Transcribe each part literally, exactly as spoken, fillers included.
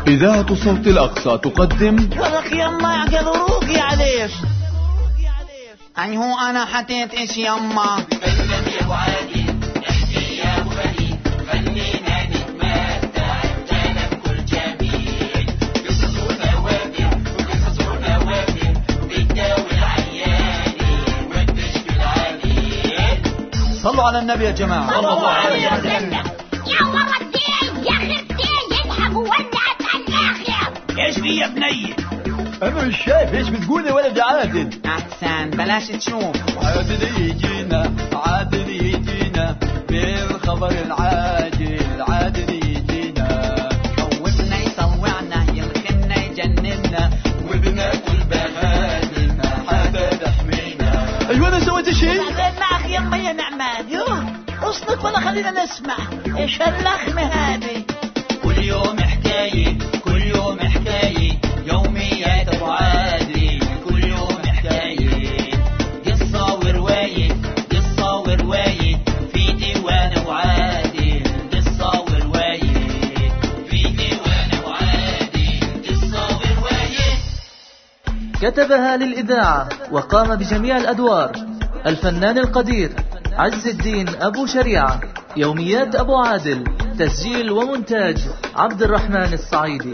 إذاعة صوت الأقصى تقدم ولك يما قدروقي عليش أي هو أنا حطيت إيش يما فنان يا أبو عادل احكي يا أبو خليل خلينا نتمتع بكلام كل جميل قصص ونوادر وقصص ونوادر وبتداوي العياني وتشفي العليل. صلوا على النبي يا جماعة. صلى الله عليه وسلم. يا ورا الدين يا خرتين يذهب ولعت الآخر. ايش في يا بني؟ أنا مش شايف إيش بتقول يا ولد عادل. أحسن بلاش تشوف. عادل يجينا عادل يجينا بالخبر العاجل عادل يجينا خوفنا يطوعنا يلخنا يجننا وبناكل بهادلنا حدا تحمينا. أيوة أنا سويت شيء؟ معك يما يا نعمان يوه اصلك ولا خلينا نسمع ايش هاللخمة هذه. كل يوم حكاية كل يوم حكاية يوميات أبو عادل كل يوم حكاية قصة ورواية قصة ورواية في ديوان أبو عادل قصة ورواية في ديوان أبو عادل قصة ورواية. كتبها للإذاعة وقام بجميع الأدوار الفنان القدير عز الدين أبو شريعة. يوميات أبو عادل، تسجيل ومونتاج عبد الرحمن الصعيدي.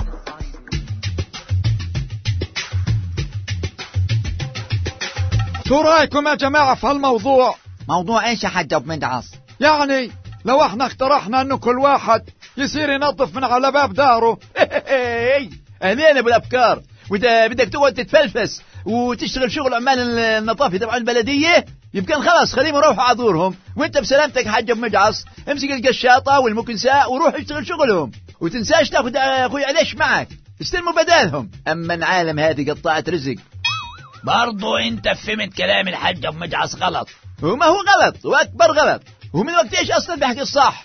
شو رايكم يا جماعة في هالموضوع؟ موضوع ايش يا حاج ابو مدعص؟ يعني لو احنا اقترحنا انه كل واحد يصير ينظف من على باب داره. أهلين أبو الأفكار. وإذا بدك تقعد تتفلفس وتشتغل شغل عمال النظافة تبع البلدية يمكن خلاص خليهم يروحوا عذورهم، وانت بسلامتك حاج ابو مجعص امسك القشاطة والمكنساء وروح اشتغل شغلهم، وتنساش تاخذ اخوي عليش معك استلموا بدالهم. اما العالم هذه قطعت رزق. برضو انت فهمت كلام الحاج ابو مجعص غلط. وما هو غلط واكبر غلط، ومن وقت ايش اصلا بيحكي الصح.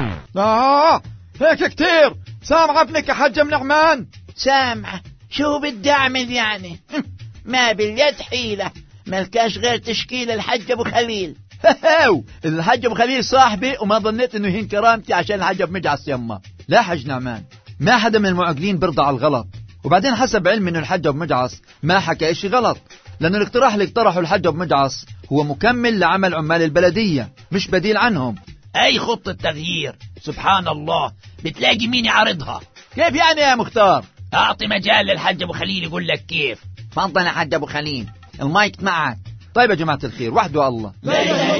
اه هيك كتير. سامع ابنك يا حاج نعمان؟ سامعة. شو بدي اعمل يعني؟ ما باليد حيلة، ملكاش غير تشكيل الحاج ابو خليل. هاو الحاج ابو خليل صاحبي وما ظنيت انه يهين كرامتي عشان الحاج ابو مجعص يما. لا حاج نعمان، ما حدا من المعقلين برضى على الغلط، وبعدين حسب علم انه الحاج ابو مجعص ما حكى اشي غلط، لانه الاقتراح اللي اقترحه الحاج ابو مجعص هو مكمل لعمل عمال البلدية مش بديل عنهم. اي خطة تغيير سبحان الله بتلاقي مين يعرضها. كيف يعني يا مختار؟ اعطي مجال للحاج ابو خليل يقول لك كيف. تفضل يا حاج ابو خليل المايك معك. طيب يا جماعة الخير وحده الله. لا اله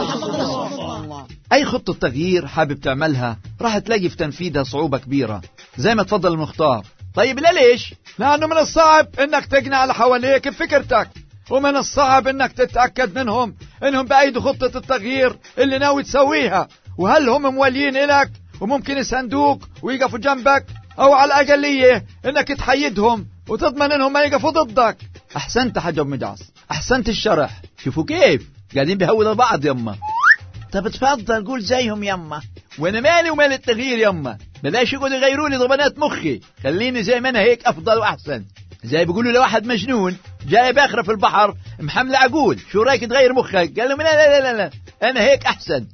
الا الله. اي خطة تغيير حابب تعملها راح تلاقي في تنفيذها صعوبة كبيرة زي ما تفضل المختار. طيب لا ليش؟ لانه من الصعب انك تقنع اللي حواليك بفكرتك، ومن الصعب انك تتأكد منهم انهم بأيدوا خطة التغيير اللي ناوي تسويها، وهل هم مولين إلك وممكن يساندوك ويقفوا جنبك، او على الاقلية انك تحيدهم وتضمن انهم ما يقفوا ضدك. احسنت حاج ابو مجعص، احسنت الشرح. شوفوا كيف قاعدين بيهودوا بعض يما. طب تفضل قول زيهم يما. وانا مالي ومال التغيير يما، بلاش يقولوا يغيروا لي ضمانات مخي، خليني زي ما انا هيك افضل واحسن. زي بيقولوا لواحد مجنون جاي باخره في البحر محمل عقول، شو رايك تغير مخك؟ قال له لا لا لا لا انا هيك احسن.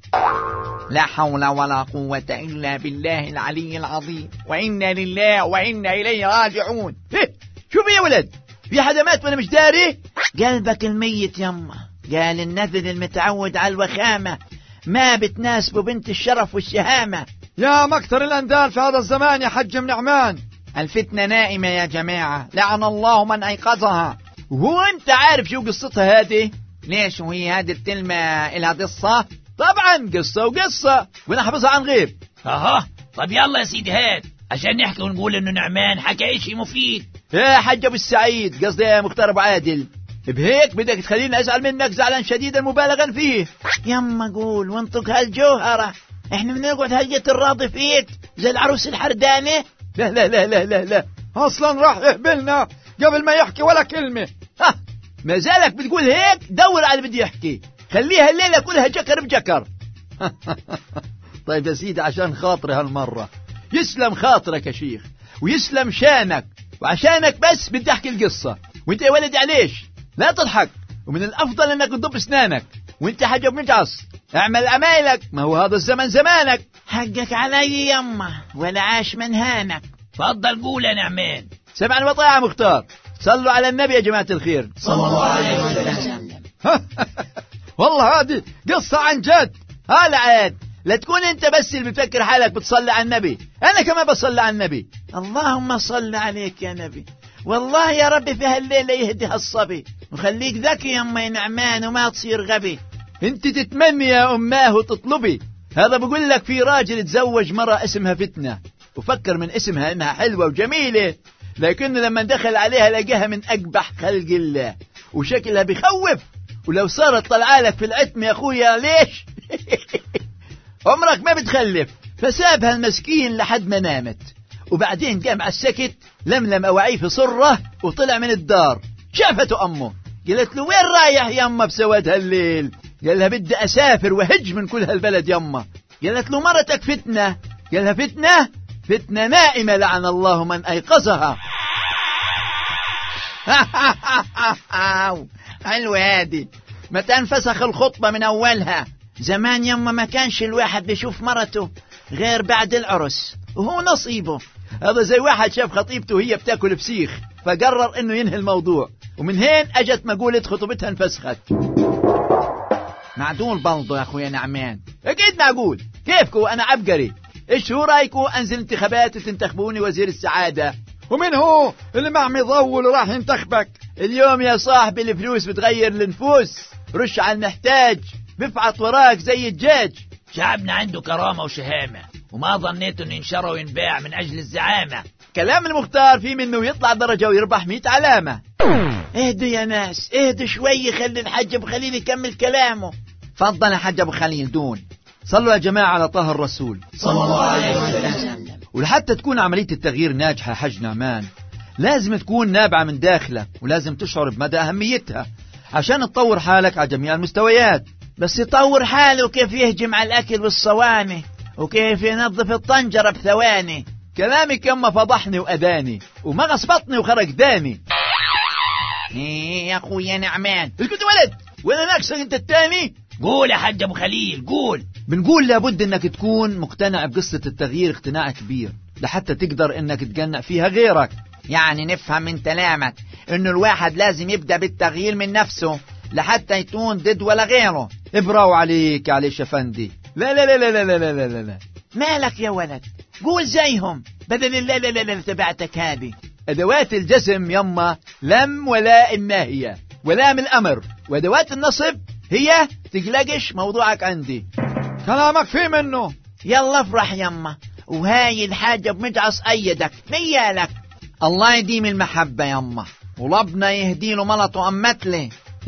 لا حول ولا قوة الا بالله العلي العظيم، وانا لله وانا اليه راجعون. إيه؟ شوف يا ولد، في حدا مات وانا مش داري؟ قلبك الميت يما. قال النذل المتعود على الوخامة ما بتناسبه بنت الشرف والشهامة. يا مكتر الأندال في هذا الزمان يا حج نعمان. الفتنة نائمة يا جماعة، لعن الله من أيقظها. وهو انت عارف شو قصتها هذه؟ ليش وهي هذه الكلمة إلها قصة؟ طبعا قصة وقصة، وانا حافظها عن غير. اها طب يلا يا سيدي هات عشان نحكي ونقول انه نعمان حكى اشي مفيد. يا حاج ابو السعيد، قصدي يا مختار ابو عادل، بهيك بدك تخليني ازعل منك زعلا شديدا مبالغا فيه. يما قول وانطق هالجوهرة، احنا بنقعد هيئة الراضي فيك زي العروس الحردانة. لا لا لا لا لا لا اصلا راح يهبلنا قبل ما يحكي ولا كلمة. ها ما زالك بتقول هيك؟ دور على اللي بدي يحكي، خليها الليلة كلها جكر بجكر. طيب يا سيدي عشان خاطري هالمرة، يسلم خاطرك يا شيخ ويسلم شانك، وعشانك بس بدي احكي القصة. وانت يا ولدي عليش لا تضحك، ومن الافضل انك تضب اسنانك. وانت حاج ابو مجعص اعمل عمايلك، ما هو هذا الزمن زمانك. حقك علي يما ولا عاش من هانك. تفضل قول يا نعمان. سمعا وطاعة مختار. صلوا على النبي يا جماعة الخير. صلى الله عليه وسلم. والله هذه قصة عن جد. هلا عاد، لا تكون انت بس اللي بتفكر حالك بتصلي على النبي، انا كمان بصلي على النبي. اللهم صل عليك يا نبي. والله يا رب في هالليلة يهدي هالصبي وخليك ذكي يا أمي نعمان وما تصير غبي. انت تتمني يا اماه وتطلبي. هذا بقول لك في راجل تزوج مرة اسمها فتنة، وفكر من اسمها انها حلوة وجميلة، لكنه لما دخل عليها لقاها من اقبح خلق الله وشكلها بخوف، ولو صارت طلعالك في العتم يا اخويا ليش عمرك ما بتخلف. فسابها المسكين لحد ما نامت، وبعدين قام على السكت لملم أواعيه في صره وطلع من الدار. شافته أمه قالت له وين رايح يما بسواد هالليل؟ قال لها بدي أسافر وهج من كل هالبلد يما. قالت له مرتك فتنة؟ قال لها فتنة؟ فتنة نائمة لعن الله من أيقظها. حلوة هادي، متى انفسخ الخطبة من أولها. زمان يما ما كانش الواحد بيشوف مرته غير بعد العرس، وهو نصيبه. هذا زي واحد شاف خطيبته وهي بتاكل فسيخ فقرر انه ينهي الموضوع، ومن هين اجت مقولة خطبتها انفسخت. معدول بلضو يا اخويا نعمان. اكيد معقول. كيفكو انا عبقري؟ ايش هو رايكو انزل انتخابات وتنتخبوني وزير السعادة؟ ومن هو اللي مع مضول وراح ينتخبك؟ اليوم يا صاحبي الفلوس بتغير النفوس. رش على المحتاج بفعط وراك زي الدجاج. شعبنا عنده كرامة وشهامة، وما ظنيت انه ينشرى وينباع من اجل الزعامة. كلام المختار في منه يطلع درجة ويربح مئة علامة. اهدوا يا ناس، اهدوا شوي، خلي الحاج ابو خليل يكمل كلامه. فضل يا حاج ابو خليل دون. صلوا يا جماعة على طه الرسول صلى الله عليه وسلم. ولحتى تكون عملية التغيير ناجحة حج نعمان لازم تكون نابعة من داخلك، ولازم تشعر بمدى أهميتها عشان تطور حالك على جميع المستويات. بس يطور حاله كيف يهجم على الأكل والصواني، وكيف ينظف الطنجرة بثواني. كلامك يما فضحني وأذاني وما غصبطني وخرج داني. ايه يا اخويا نعمان، اسكت ولد ولا ناقصك انت التاني. قول يا حاج ابو خليل قول. بنقول لابد انك تكون مقتنع بقصة التغيير اقتناع كبير لحتى تقدر انك تقنع فيها غيرك. يعني نفهم من كلامك انه الواحد لازم يبدأ بالتغيير من نفسه لحتى يكون ضد ولا غيره. ابراو عليك يا عليش افندي. لا لا لا لا لا لا لا لا. مالك يا ولد؟ قول زيهم بدل لا لا لا لا تبعتك هذه. ادوات الجزم يما لم ولا الناهية ولام الامر، وادوات النصب هي تقلقش موضوعك عندي. كلامك فيه منه. يلا افرح يما، وهاي الحاجة بمجعص ايدك نيالك. الله يديم المحبة يما، وربنا يهدي له ملطه أمتلي.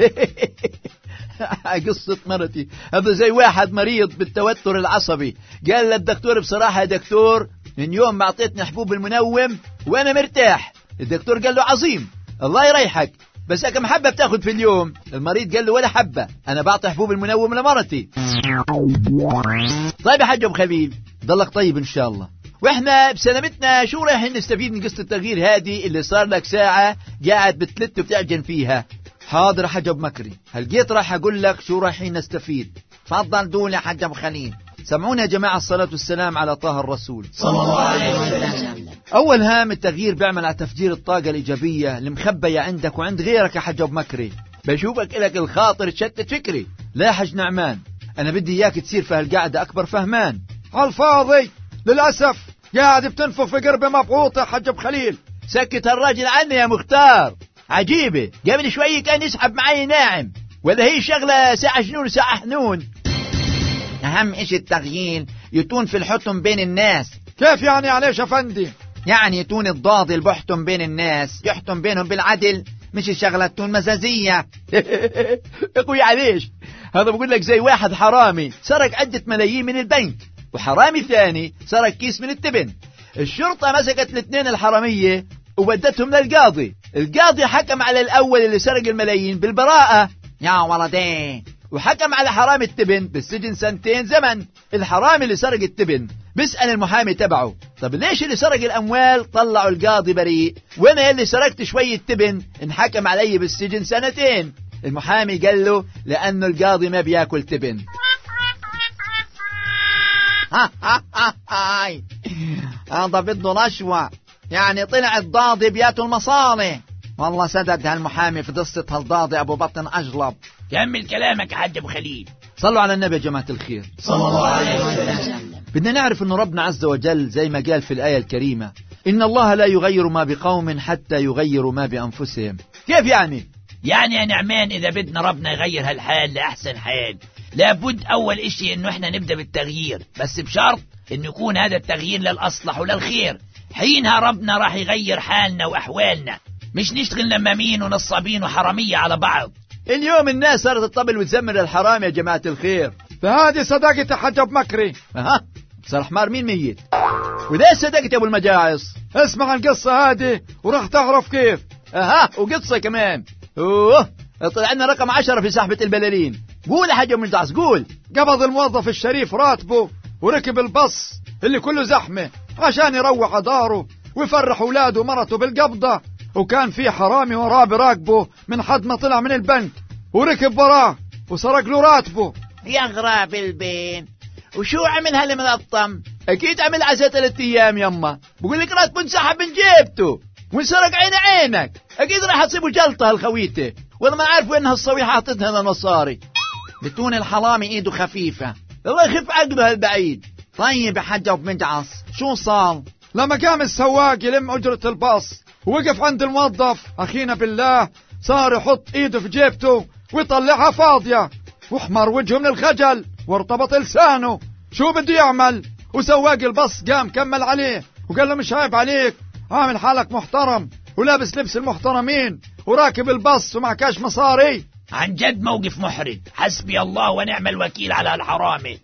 قصة مرتي هذا زي واحد مريض بالتوتر العصبي قال للدكتور بصراحة يا دكتور من يوم ما أعطيتني حبوب المنوم وأنا مرتاح. الدكتور قال له عظيم الله يريحك، بس كم حبة بتاخد في اليوم؟ المريض قال له ولا حبة، أنا بعطي حبوب المنوم لمرتي. طيب يا حاج أبو خليل ضلك طيب إن شاء الله. واحنا بسلامتنا شو رايحين نستفيد من قصة التغيير هذه اللي صار لك ساعة قاعد بتلت وبتعجن فيها؟ حاضر حاج ابو مكري، هل جيت راح اقول لك شو رايحين نستفيد. تفضل دول يا حاج ابو خليل. سمعونا يا جماعة الصلاة والسلام على طه الرسول صلى الله عليه وسلم. اول هام التغيير بيعمل على تفجير الطاقة الايجابية المخبية عندك وعند غيرك يا حاج ابو مكري. بشوفك لك الخاطر تشتت فكري. لا يا حج نعمان، انا بدي اياك تصير في هالقعدة اكبر فهمان. عالفاضي للأسف قاعد بتنفخ في قربة مبعوطة يا حج ابو خليل. سكت الراجل عني يا مختار. عجيبة قبل شوي كان يسحب معي ناعم، ولا هي شغلة ساعة جنون ساعة حنون. أهم إشي التغيير يتون في الحتم بين الناس. كيف يعني عليش أفندي؟ يعني يتون الضاضي البحتم بين الناس يحتم بينهم بالعدل، مش الشغلة تكون مزازية. اخوي عليش هذا بقول لك زي واحد حرامي سرق عدة ملايين من البنك، وحرامي ثاني سرق كيس من التبن. الشرطة مسكت الاثنين الحرامية وودتهم للقاضي. القاضي حكم على الأول اللي سرق الملايين بالبراءة يا ولدي، وحكم على حرامي التبن بالسجن سنتين زمن. الحرامي اللي سرق التبن بيسأل المحامي تبعه طب ليش اللي سرق الأموال طلعوا القاضي بريء، وانا اللي سرقت شوية تبن انحكم علي بالسجن سنتين؟ المحامي قال له لأنه القاضي ما بياكل تبن. هذا بده نشوة. يعني طلع الضاضي بياته المصاري. والله سدد هالمحامي في قصة هالضاضي أبو بطن أجلب. كمل كلامك يا حاج أبو خليل. صلوا على النبي يا جماعة الخير صلى الله عليه وسلم. بدنا نعرف أن ربنا عز وجل زي ما قال في الآية الكريمة إن الله لا يغير ما بقوم حتى يغيروا ما بأنفسهم. كيف يعني؟ يعني يا نعمان إذا بدنا ربنا يغير هالحال لأحسن حال لابد أول إشي إنه إحنا نبدأ بالتغيير، بس بشرط إنه يكون هذا التغيير للأصلح وللخير. حينها ربنا راح يغير حالنا وأحوالنا، مش نشتغل نمامين ونصابين وحرامية على بعض. اليوم الناس صارت تطبل وتزمر الحرام يا جماعة الخير. فهذه صدقة يا حاج أبو مكري. أها صار حمار مين ميت؟ وده صدقة يا أبو المجاعص. اسمع القصة هذه وراح تعرف كيف. أها وقصة كمان. أوه طلع لنا رقم عشرة في سحبة البلالين. قول يا حاج أبو المجاعص قول. قبض الموظف الشريف راتبه وركب البص اللي كله زحمة عشان يروح داره ويفرح أولاده ومرته بالقبضة، وكان في حرامي وراه براقبه من حد ما طلع من البنك وركب وراه وسرق له راتبه. يا غراب البين، وشو عمل هالمنظم؟ أكيد عمل عزة ثلاث أيام يما. بقول لك راتبه انسحب من جيبته وانسرق عين عينك. أكيد راح تصيبه جلطة هالخويته، ولا ما عارفوا إنها الصويحة حاطتها لنا المصاري. بتون الحرامي إيده خفيفة، الله يخف عقله هالبعيد. طيب يا حاج أبو مجعص شو صار؟ لما قام السواق يلم أجرة الباص ووقف عند الموظف أخينا بالله صار يحط إيده في جيبته ويطلعها فاضية، واحمر وجهه من الخجل وارتبط لسانه. شو بده يعمل؟ وسواق الباص قام كمل عليه وقال له مش عيب عليك، عامل حالك محترم ولابس لبس المحترمين وراكب الباص ومعكاش مصاري. عن جد موقف محرج، حسبي الله ونعم الوكيل على الحرامي.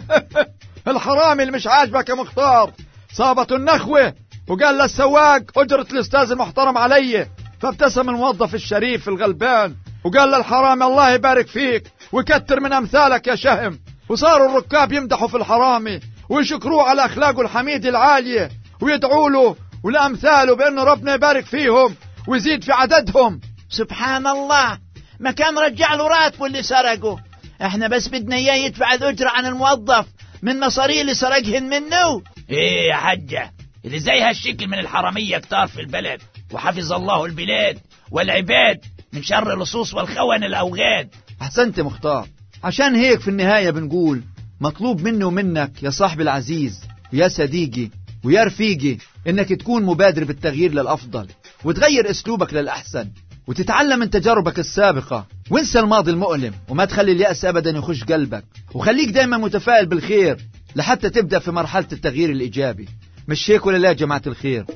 الحرامي اللي مش عاجبك يا مختار صابته النخوة وقال للسواق أجرة الأستاذ المحترم علي. فابتسم الموظف الشريف الغلبان وقال للحرامي الله يبارك فيك ويكتر من أمثالك يا شهم. وصاروا الركاب يمدحوا في الحرامي ويشكروه على أخلاقه الحميدة العالية ويدعوا له ولأمثاله بأنه ربنا يبارك فيهم ويزيد في عددهم. سبحان الله، ما كان رجع له راتبه اللي سرقه. احنا بس بدنا اياه يدفع الأجرة عن الموظف من مصاريه اللي سرقهن منه. ايه يا حجة، اللي زي هالشكل من الحرامية كتار في البلد، وحفظ الله البلاد والعباد من شر اللصوص والخون الأوغاد. أحسنت مختار. عشان هيك في النهاية بنقول مطلوب مني ومنك يا صاحبي العزيز ويا صديقي ويا رفيقي إنك تكون مبادر بالتغيير للأفضل وتغير أسلوبك للأحسن وتتعلم من تجاربك السابقة، وانسى الماضي المؤلم وما تخلي اليأس أبدا يخش قلبك، وخليك دايما متفائل بالخير لحتى تبدأ في مرحلة التغيير الإيجابي. مش هيك ولا لا يا جماعة الخير؟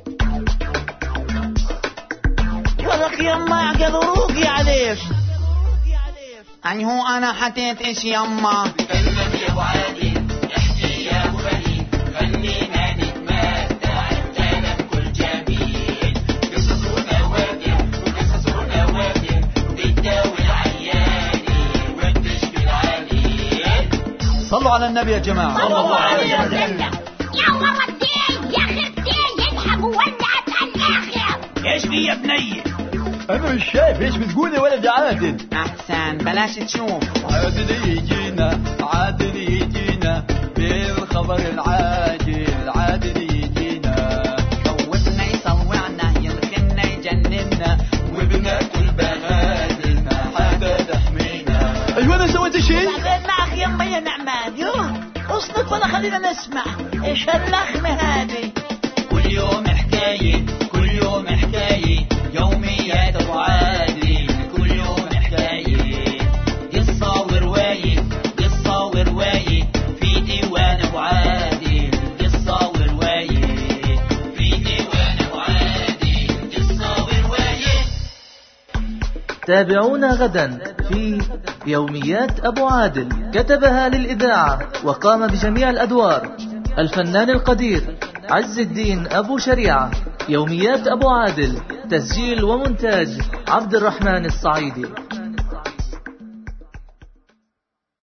ولك يما عقل روقي عليش. يعني هو أنا حتيت إيش يما؟ كلمة يا أبو عادل احكي يا أبو بليد، خلينا نتمتع بكلام كل جميل. قصص ونوادر وقصص ونوادر بتداوي العياني وبتشفي العليل. صلوا على النبي يا جماعة. صلى الله عليه وسلم. يا ولدي يا خرتي يذهب ولعت الآخر. ايش في يا بني؟ أنا مش شايف ايش بتقول يا ولد عادل. أحسن بلاش تشوف. عادل يجينا عادل يجينا بالخبر العاجل، عادل يجينا خوفنا يصوعنا يلخنا يجننا وبناكل بغادل ما حدا تحمينا. أيوة أنا سويت شيء؟ بعدين معك يما يا نعمان. يوه اصنت ولا خلينا نسمع ايش هاللخمة هذه. كل يوم حكاية كل يوم حكاية يوميات أبو عادل، كل يوم حكاية قصة ورواية قصة ورواية في ديوان أبو عادل. قصة ورواية في ديوان أبو عادل. قصة ورواية. تابعونا غدا في يوميات أبو عادل. كتبها للإذاعة وقام بجميع الأدوار الفنان القدير عز الدين أبو شريعة. يوميات أبو عادل تسجيل ومونتاج عبد الرحمن الصعيدي.